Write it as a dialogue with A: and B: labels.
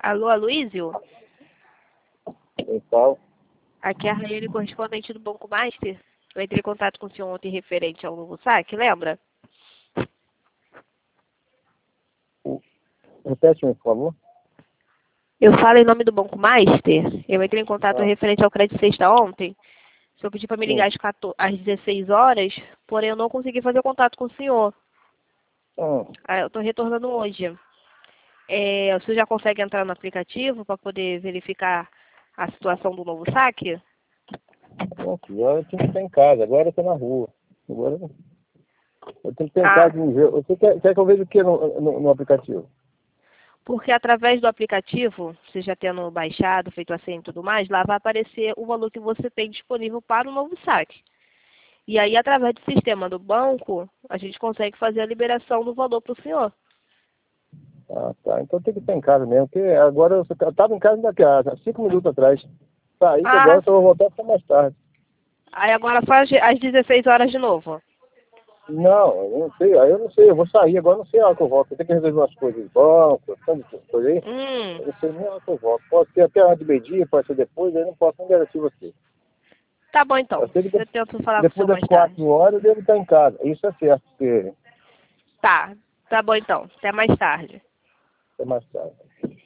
A: Alô, Aloysio?
B: Então,
A: Aqui é a Raiane, correspondente do Banco Master. Eu entrei em contato com o senhor ontem referente ao novo saque, lembra?
B: repete-me, por favor.
A: Eu falo em nome do Banco Master. Eu entrei em contato
B: Ah,
A: referente ao crédito sexta ontem. O senhor pediu para me
B: sim.
A: ligar às 16 horas, porém eu não consegui fazer contato com o senhor. Eu estou retornando hoje. O senhor já consegue entrar no aplicativo para poder verificar a situação do novo saque?
B: Agora eu tenho que estar em casa, agora eu estou na rua. Agora eu tenho que estar em
A: Ah,
B: casa e ver. Você quer que eu veja o que no aplicativo?
A: porque através do aplicativo, você já tendo baixado, feito a senha e tudo mais, lá vai aparecer o valor que você tem disponível para o novo saque. E aí, através do sistema do banco, a gente consegue fazer a liberação do valor para o senhor.
B: Ah, tá. Então tem que estar em casa mesmo, porque agora eu estava em casa daqui a 5 minutos atrás. Saí que agora
A: Ah,
B: eu só vou voltar para mais tarde.
A: aí agora faz às 16 horas de novo.
B: Não, eu não sei, aí eu não sei, eu vou sair, agora eu não sei a hora que eu volto. Eu tenho que resolver umas coisas de banco, tantas coisas aí.
A: Hum,
B: Eu não sei nem a hora que eu volto. Pode ser até a hora de meio-dia, pode ser depois, aí eu não posso nem garantir você.
A: tá bom então.
B: Eu sei que
A: Eu tento falar com o
B: depois
A: senhor
B: das
A: mais tarde.
B: 4 horas eu devo estar em casa. Isso é certo, porque
A: Tá bom então. Até mais tarde.
B: é mais tarde.